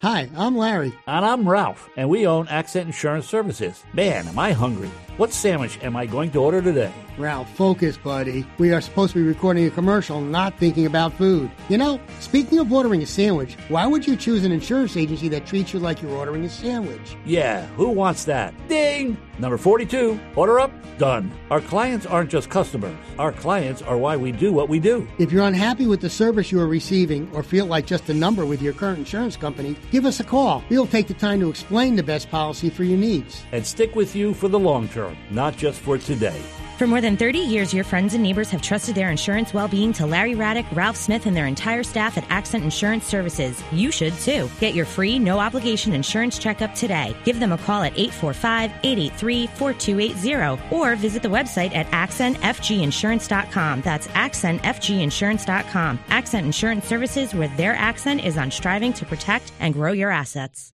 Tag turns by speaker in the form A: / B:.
A: Hi, I'm Larry.
B: And I'm Ralph, and we own Accent Insurance Services. Man, am I hungry. What sandwich am I going to order today?
A: Ralph, focus, buddy. We are supposed to be recording a commercial, not thinking about food. You know, speaking of ordering a sandwich, why would you choose an insurance agency that treats you like you're ordering a sandwich?
B: Yeah, who wants that? Ding! Number 42, order up, done. Our clients aren't just customers. Our clients are why we do what we do.
A: If you're unhappy with the service you are receiving or feel like just a number with your current insurance company, give us a call. We'll take the time to explain the best policy for your needs.
B: And stick with you for the long term, not just for today.
C: For more than 30 years, your friends and neighbors have trusted their insurance well-being to Larry Raddick, Ralph Smith, and their entire staff at Accent Insurance Services. You should, too. Get your free, no-obligation insurance checkup today. Give them a call at 845-883-4280 or visit the website at accentfginsurance.com. That's accentfginsurance.com. Accent Insurance Services, where their accent is on striving to protect and grow your assets.